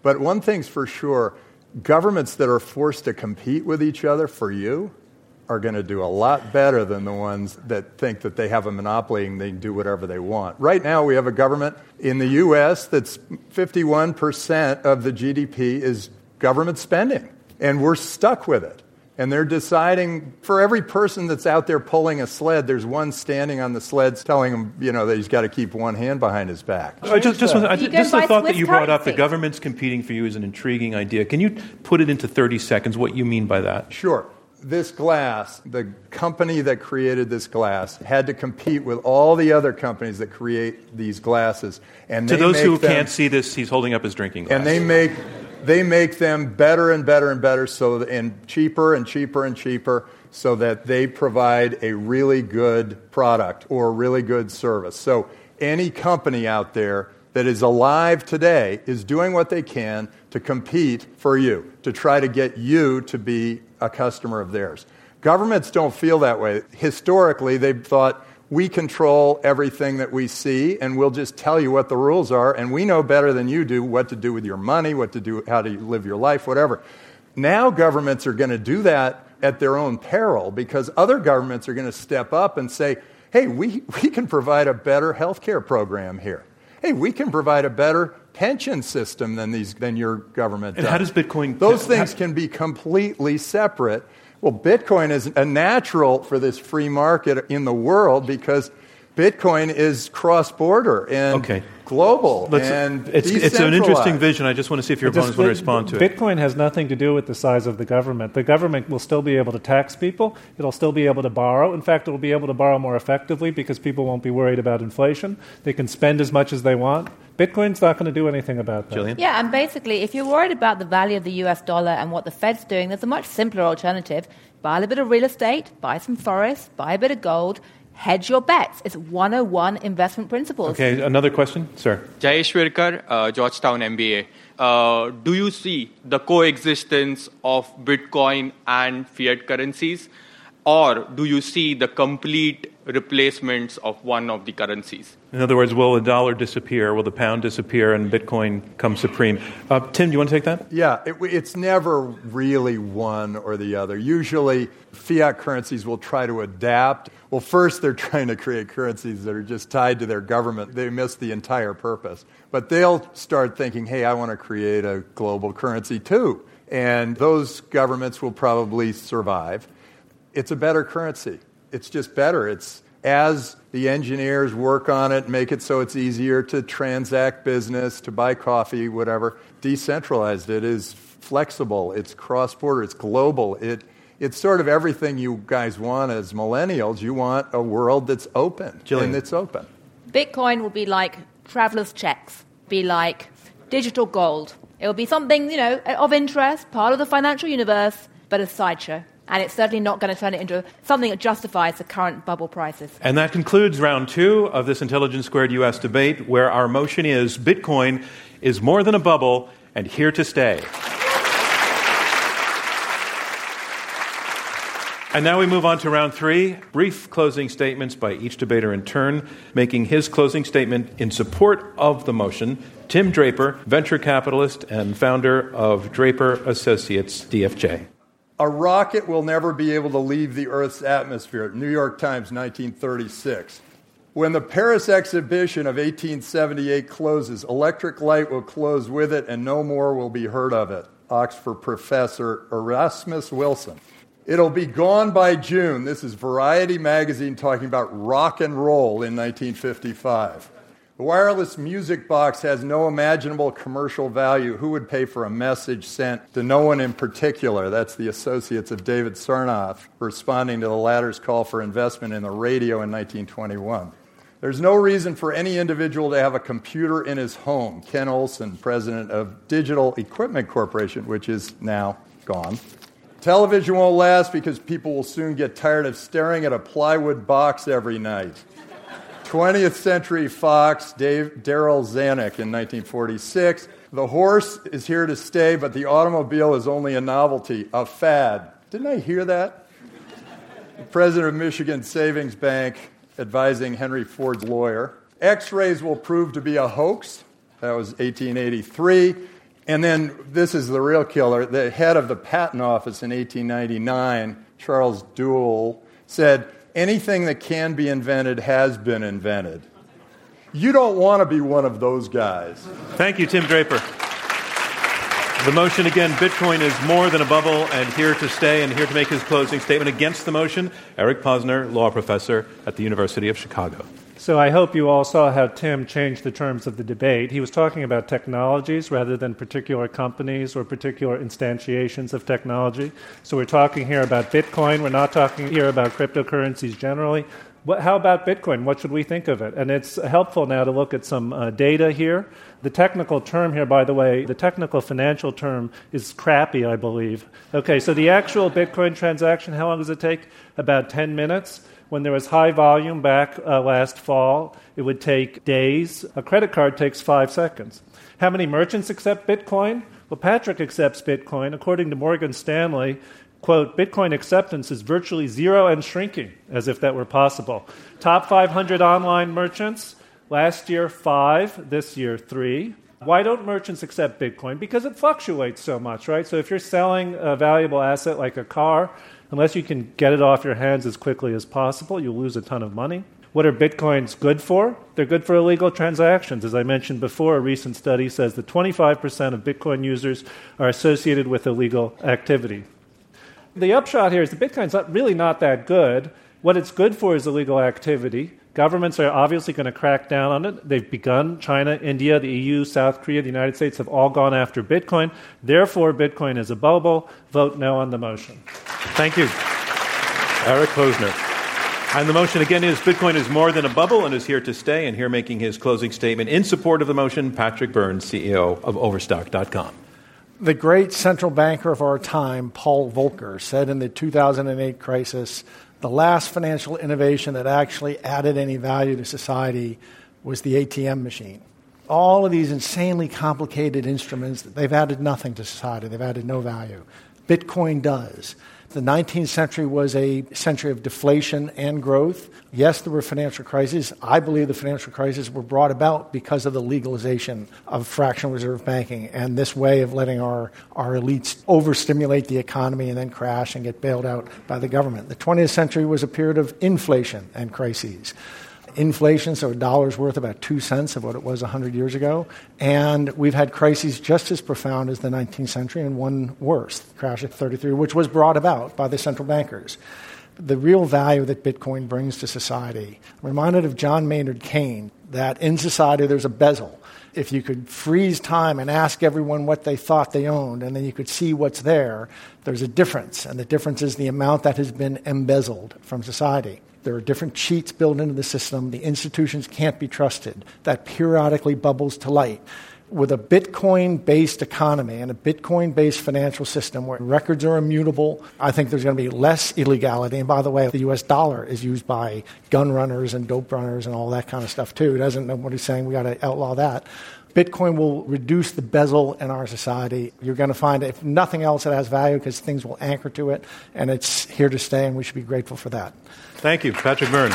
But one thing's for sure, governments that are forced to compete with each other for you are going to do a lot better than the ones that think that they have a monopoly and they can do whatever they want. Right now, we have a government in the U S that's fifty-one percent of the G D P is government spending, and we're stuck with it. And they're deciding, for every person that's out there pulling a sled, there's one standing on the sleds telling him, you know, that he's got to keep one hand behind his back. I just, just, I just, just the thought that you brought up, the currency. government's competing for you, is an intriguing idea. Can you put it into thirty seconds what you mean by that? Sure. This glass, the company that created this glass, had to compete with all the other companies that create these glasses. And to they those make who them, can't see this, he's holding up his drinking glass. And they make they make them better and better and better, so that, and cheaper and cheaper and cheaper, so that they provide a really good product or a really good service. So any company out there that is alive today is doing what they can to compete for you, to try to get you to be a customer of theirs. Governments don't feel that way. Historically, they've thought, we control everything that we see, and we'll just tell you what the rules are, and we know better than you do what to do with your money, what to do, how to live your life, whatever. Now governments are going to do that at their own peril, because other governments are going to step up and say, hey, we, we can provide a better healthcare program here. Hey, we can provide a better pension system than these than your government does. And how does Bitcoin... Those how, things can be completely separate. Well, Bitcoin is a natural for this free market in the world because Bitcoin is cross-border and okay. global Let's, and it's, it's an interesting vision. I just want to see if your opponents want to respond to it. Bitcoin has nothing to do with the size of the government. The government will still be able to tax people. It'll still be able to borrow. In fact, it will be able to borrow more effectively because people won't be worried about inflation. They can spend as much as they want. Bitcoin's not going to do anything about that. Jillian? Yeah, and basically, if you're worried about the value of the U S dollar and what the Fed's doing, there's a much simpler alternative. Buy a little bit of real estate, buy some forests, buy a bit of gold, hedge your bets. It's one oh one investment principles. Okay, another question? Sir. Jayesh Virkar, uh, Georgetown M B A. Uh, do you see the coexistence of Bitcoin and fiat currencies, or do you see the complete replacements of one of the currencies? In other words, will the dollar disappear? Will the pound disappear and Bitcoin come supreme? Uh, Tim, do you want to take that? Yeah, it, it's never really one or the other. Usually, fiat currencies will try to adapt. Well, first, they're trying to create currencies that are just tied to their government. They miss the entire purpose. But they'll start thinking, hey, I want to create a global currency too. And those governments will probably survive. It's a better currency. It's just better. It's as the engineers work on it, make it so it's easier to transact business, to buy coffee, whatever. Decentralized. It is flexible. It's cross-border. It's global. It it's sort of everything you guys want as millennials. You want a world that's open. Jillian. And it's open. Bitcoin will be like traveler's checks, be like digital gold. It will be something, you know, of interest, part of the financial universe, but a sideshow. And it's certainly not going to turn it into something that justifies the current bubble prices. And that concludes round two of this Intelligence Squared U S debate, where our motion is Bitcoin is more than a bubble and here to stay. And now we move on to round three, brief closing statements by each debater in turn, making his closing statement in support of the motion. Tim Draper, venture capitalist and founder of Draper Associates, D F J. A rocket will never be able to leave the Earth's atmosphere. New York Times, nineteen thirty-six. When the Paris exhibition of eighteen seventy-eight closes, electric light will close with it and no more will be heard of it. Oxford professor Erasmus Wilson. It'll be gone by June. This is Variety magazine talking about rock and roll in nineteen fifty-five. The wireless music box has no imaginable commercial value. Who would pay for a message sent to no one in particular? That's the associates of David Sarnoff responding to the latter's call for investment in the radio in nineteen twenty-one. There's no reason for any individual to have a computer in his home. Ken Olson, president of Digital Equipment Corporation, which is now gone. Television won't last because people will soon get tired of staring at a plywood box every night. twentieth Century Fox, Dave, Daryl Zanuck in nineteen forty-six. The horse is here to stay, but the automobile is only a novelty, a fad. Didn't I hear that? The president of Michigan Savings Bank advising Henry Ford's lawyer. X-rays will prove to be a hoax. That was eighteen eighty-three. And then this is the real killer. The head of the patent office in eighteen ninety-nine, Charles Duell, said, anything that can be invented has been invented. You don't want to be one of those guys. Thank you, Tim Draper. The motion again, Bitcoin is more than a bubble and here to stay, and here to make his closing statement against the motion, Eric Posner, law professor at the University of Chicago. So I hope you all saw how Tim changed the terms of the debate. He was talking about technologies rather than particular companies or particular instantiations of technology. So we're talking here about Bitcoin. We're not talking here about cryptocurrencies generally. What, how about Bitcoin? What should we think of it? And it's helpful now to look at some uh, data here. The technical term here, by the way, the technical financial term is crappy, I believe. Okay, so the actual Bitcoin transaction, how long does it take? About ten minutes. When there was high volume back uh, last fall, it would take days. A credit card takes five seconds. How many merchants accept Bitcoin? Well, Patrick accepts Bitcoin. According to Morgan Stanley, quote, Bitcoin acceptance is virtually zero and shrinking, as if that were possible. Top five hundred online merchants, last year five, this year three. Why don't merchants accept Bitcoin? Because it fluctuates so much, right? So if you're selling a valuable asset like a car, unless you can get it off your hands as quickly as possible, you'll lose a ton of money. What are Bitcoins good for? They're good for illegal transactions. As I mentioned before, a recent study says that twenty-five percent of Bitcoin users are associated with illegal activity. The upshot here is that Bitcoin's not really not that good. What it's good for is illegal activity. Governments are obviously going to crack down on it. They've begun. China, India, the E U, South Korea, the United States have all gone after Bitcoin. Therefore, Bitcoin is a bubble. Vote no on the motion. Thank you, Eric Posner. And the motion again is Bitcoin is more than a bubble and is here to stay. And here making his closing statement in support of the motion, Patrick Byrne, C E O of Overstock dot com. The great central banker of our time, Paul Volcker, said in the two thousand eight crisis, the last financial innovation that actually added any value to society was the A T M machine. All of these insanely complicated instruments, they've added nothing to society. They've added no value. Bitcoin does. The nineteenth century was a century of deflation and growth. Yes, there were financial crises. I believe the financial crises were brought about because of the legalization of fractional reserve banking and this way of letting our, our elites overstimulate the economy and then crash and get bailed out by the government. The twentieth century was a period of inflation and crises. Inflation, so a dollar's worth about two cents of what it was one hundred years ago. And we've had crises just as profound as the nineteenth century and one worse, the crash of thirty-three, which was brought about by the central bankers. The real value that Bitcoin brings to society. I'm reminded of John Maynard Keynes, that in society there's a bezel. If you could freeze time and ask everyone what they thought they owned, and then you could see what's there, there's a difference. And the difference is the amount that has been embezzled from society. There are different cheats built into the system. The institutions can't be trusted. That periodically bubbles to light. With a Bitcoin-based economy and a Bitcoin-based financial system where records are immutable, I think there's going to be less illegality. And by the way, the U S dollar is used by gun runners and dope runners and all that kind of stuff too. It doesn't know what he's saying. We got to outlaw that. Bitcoin will reduce the bezel in our society. You're going to find, if nothing else, it has value because things will anchor to it, and it's here to stay, and we should be grateful for that. Thank you, Patrick Byrne.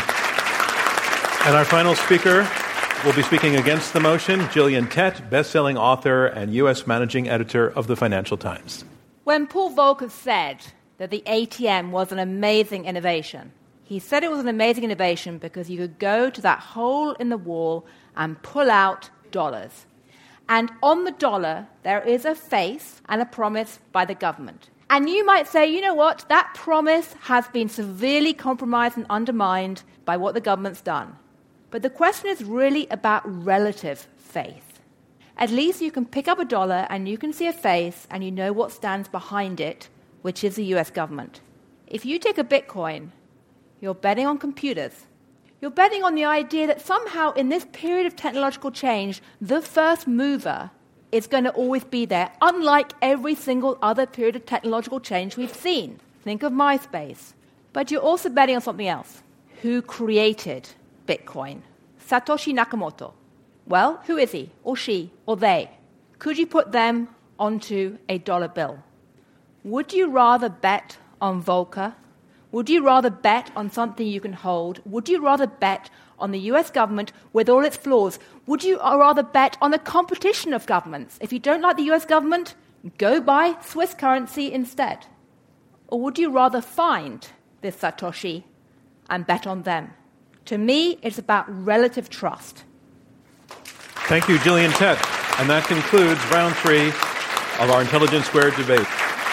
And our final speaker will be speaking against the motion, Gillian Tett, best-selling author and U S managing editor of the Financial Times. When Paul Volcker said that the A T M was an amazing innovation, he said it was an amazing innovation because you could go to that hole in the wall and pull out dollars. And on the dollar, there is a face and a promise by the government. And you might say, you know what, that promise has been severely compromised and undermined by what the government's done. But the question is really about relative faith. At least you can pick up a dollar and you can see a face and you know what stands behind it, which is the U S government. If you take a Bitcoin, you're betting on computers. You're betting on the idea that somehow in this period of technological change, the first mover is going to always be there, unlike every single other period of technological change we've seen. Think of MySpace. But you're also betting on something else. Who created Bitcoin? Satoshi Nakamoto. Well, who is he, or she, or they? Could you put them onto a dollar bill? Would you rather bet on Volcker? Would you rather bet on something you can hold? Would you rather bet on the U S government with all its flaws? Would you rather bet on the competition of governments? If you don't like the U S government, go buy Swiss currency instead. Or would you rather find this Satoshi and bet on them? To me, it's about relative trust. Thank you, Gillian Tett. And that concludes round three of our Intelligence Squared debate.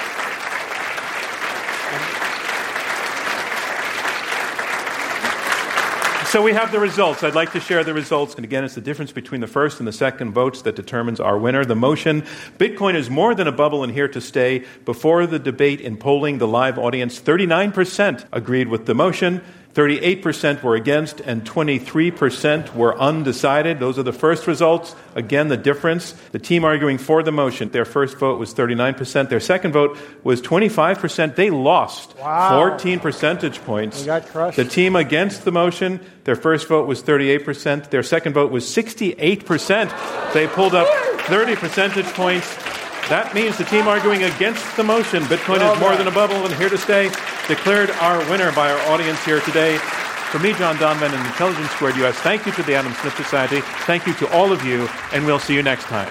So we have the results. I'd like to share the results. And again, it's the difference between the first and the second votes that determines our winner. The motion, Bitcoin is more than a bubble and here to stay. Before the debate in polling the live audience, thirty-nine percent agreed with the motion. thirty-eight percent were against, and twenty-three percent were undecided. Those are the first results. Again, the difference. The team arguing for the motion, their first vote was thirty-nine percent. Their second vote was twenty-five percent. They lost wow. fourteen percentage points. We got crushed. The team against the motion, their first vote was thirty-eight percent. Their second vote was sixty-eight percent. They pulled up thirty percentage points. That means the team arguing against the motion, Bitcoin well is more done. than a bubble and here to stay, declared our winner by our audience here today. For me, John Donvan, and Intelligence Squared U S, thank you to the Adam Smith Society. Thank you to all of you, and we'll see you next time.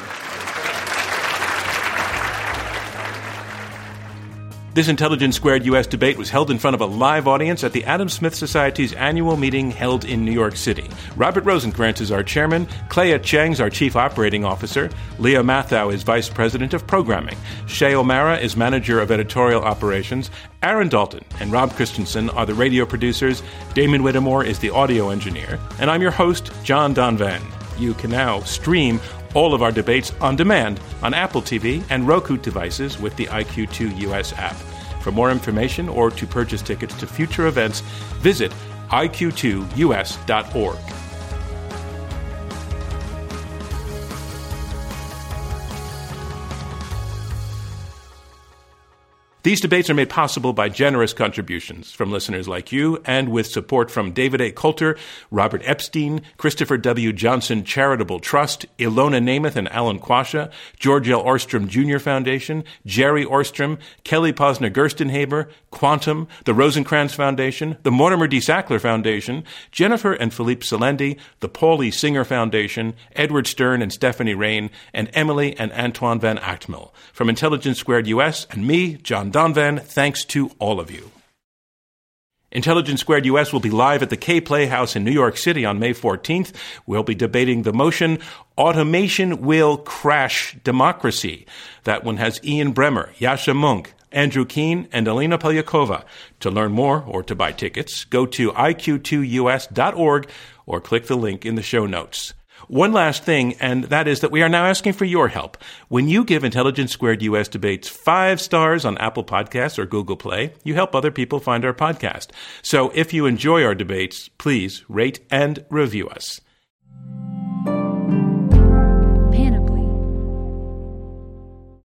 This Intelligence Squared U S debate was held in front of a live audience at the Adam Smith Society's annual meeting held in New York City. Robert Rosenkrantz is our chairman, Clea Cheng's our chief operating officer, Leah Mathau is vice president of programming, Shay O'Mara is manager of editorial operations, Aaron Dalton and Rob Christensen are the radio producers, Damon Whittemore is the audio engineer, and I'm your host, John Donvan. You can now stream all of our debates on demand on Apple T V and Roku devices with the I Q two U S app. For more information or to purchase tickets to future events, visit I Q two U S dot org. These debates are made possible by generous contributions from listeners like you and with support from David A. Coulter, Robert Epstein, Christopher W. Johnson Charitable Trust, Ilona Namath and Alan Quasha, George L. Orstrom Junior Foundation, Jerry Orstrom, Kelly Posner Gerstenhaber, Quantum, the Rosenkrantz Foundation, the Mortimer D. Sackler Foundation, Jennifer and Philippe Selendi, the Paul E. Singer Foundation, Edward Stern and Stephanie Rain, and Emily and Antoine Van Achtmel. From Intelligence Squared U S and me, John Donvan, thanks to all of you. Intelligence Squared U S will be live at the K Playhouse in New York City on May fourteenth. We'll be debating the motion, Automation Will Crash Democracy. That one has Ian Bremmer, Yascha Mounk, Andrew Keen, and Alina Polyakova. To learn more or to buy tickets, go to I Q two U S dot org or click the link in the show notes. One last thing, and that is that we are now asking for your help. When you give Intelligence Squared U S debates five stars on Apple Podcasts or Google Play, you help other people find our podcast. So if you enjoy our debates, please rate and review us.